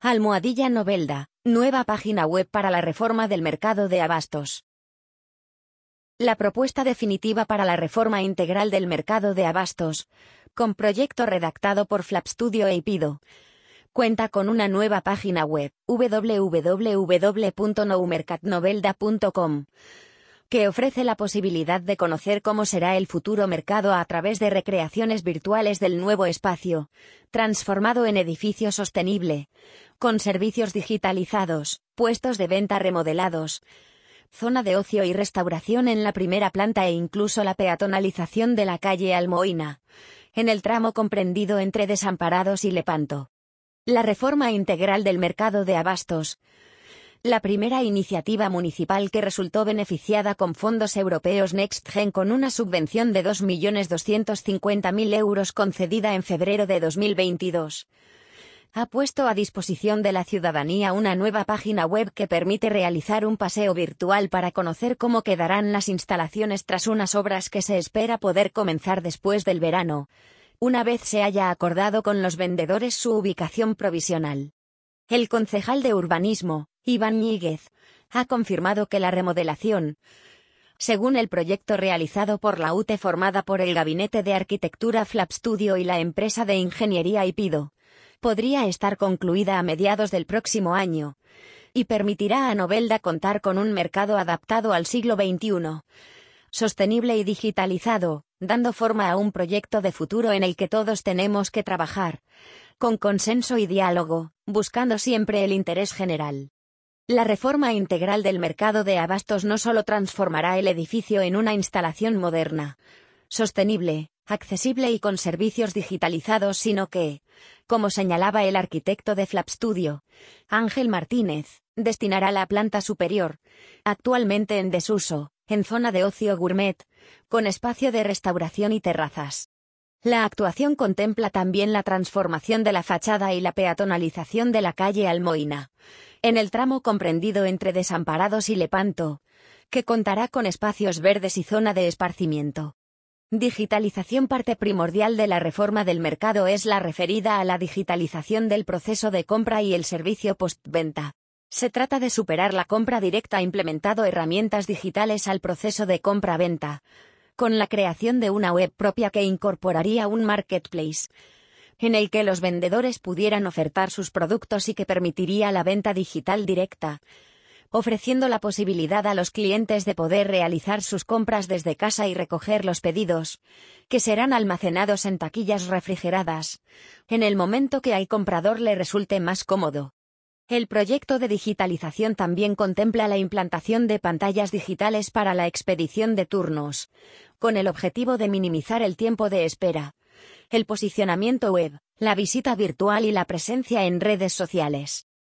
Almohadilla Novelda, nueva página web para la reforma del mercado de abastos. La propuesta definitiva para la reforma integral del mercado de abastos, con proyecto redactado por FlapStudio e Ipido, cuenta con una nueva página web, www.noumercatnovelda.com, que ofrece la posibilidad de conocer cómo será el futuro mercado a través de recreaciones virtuales del nuevo espacio, transformado en edificio sostenible, con servicios digitalizados, puestos de venta remodelados, zona de ocio y restauración en la primera planta e incluso la peatonalización de la calle Almoina, en el tramo comprendido entre Desamparados y Lepanto. La reforma integral del mercado de abastos, la primera iniciativa municipal que resultó beneficiada con fondos europeos Next Gen con una subvención de 2.250.000 euros concedida en febrero de 2022. Ha puesto a disposición de la ciudadanía una nueva página web que permite realizar un paseo virtual para conocer cómo quedarán las instalaciones tras unas obras que se espera poder comenzar después del verano, una vez se haya acordado con los vendedores su ubicación provisional. El concejal de urbanismo, Iván Ñíguez, ha confirmado que la remodelación, según el proyecto realizado por la UTE formada por el Gabinete de Arquitectura FlapStudio y la empresa de ingeniería Ipido, podría estar concluida a mediados del próximo año, y permitirá a Novelda contar con un mercado adaptado al siglo XXI, sostenible y digitalizado, dando forma a un proyecto de futuro en el que todos tenemos que trabajar, con consenso y diálogo, buscando siempre el interés general. La reforma integral del mercado de abastos no solo transformará el edificio en una instalación moderna, sostenible, accesible y con servicios digitalizados, sino que, como señalaba el arquitecto de FlapStudio, Ángel Martínez, destinará la planta superior, actualmente en desuso, en zona de ocio gourmet, con espacio de restauración y terrazas. La actuación contempla también la transformación de la fachada y la peatonalización de la calle Almoina, en el tramo comprendido entre Desamparados y Lepanto, que contará con espacios verdes y zona de esparcimiento. Digitalización. Parte primordial de la reforma del mercado es la referida a la digitalización del proceso de compra y el servicio postventa. Se trata de superar la compra directa implementando herramientas digitales al proceso de compra-venta, con la creación de una web propia que incorporaría un marketplace, en el que los vendedores pudieran ofertar sus productos y que permitiría la venta digital directa, ofreciendo la posibilidad a los clientes de poder realizar sus compras desde casa y recoger los pedidos, que serán almacenados en taquillas refrigeradas, en el momento que al comprador le resulte más cómodo. El proyecto de digitalización también contempla la implantación de pantallas digitales para la expedición de turnos, con el objetivo de minimizar el tiempo de espera, el posicionamiento web, la visita virtual y la presencia en redes sociales.